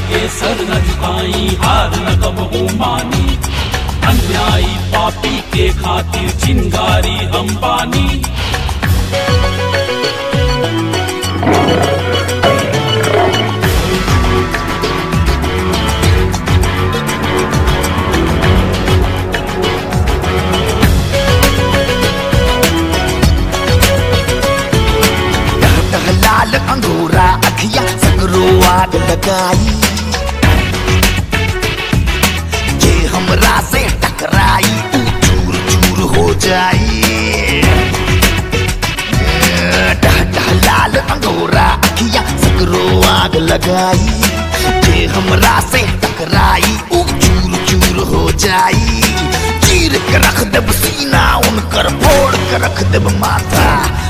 आगे सर न झुकाई, हार न कबहू मानी। अन्यायी पापी के खातिर चिंगारी हम बानी। लाल अंगूरा अखिया सगरो आग लगाई, ये हमरा से टकराई तू चूर चूर हो जाई। लाल अंगूरा अखिया सगरो आग लगाई, ये हमरा से टकराई ऊ चूर चूर हो जाई। चीर के रख देब सीना उनकर, फोड़ के रख देब माथा।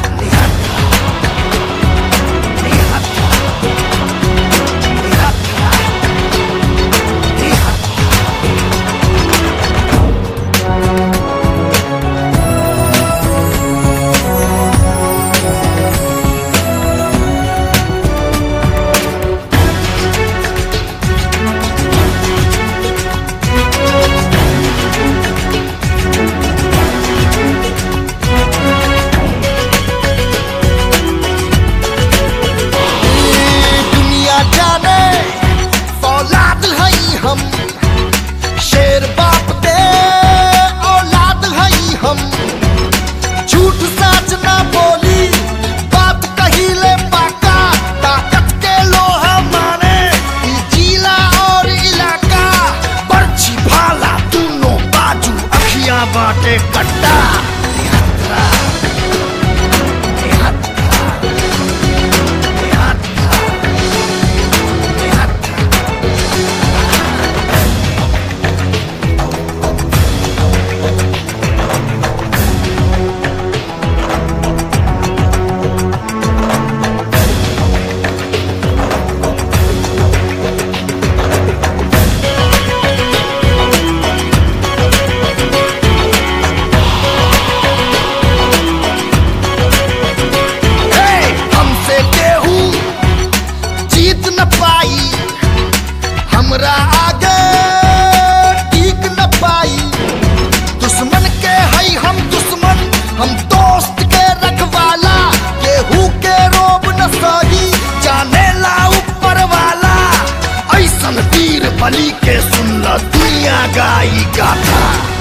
शेर बाप दे औलाद हई हम, झूठ सच ना बोली बात कहिले पाका। ताकत के लोहा माने ई जिला और इलाका, बर्छी भाला दोनों बाजू अखियां बाटे कट्टा। हमरा आगे टिक न पाई, दुश्मन के हई हम दुश्मन, हम दोस्त के रखवाला। केहू के रोब न सही, जाने ला ऊपर वाला। ऐसन वीर बलि के सुनला दुनिया गाई गाथा।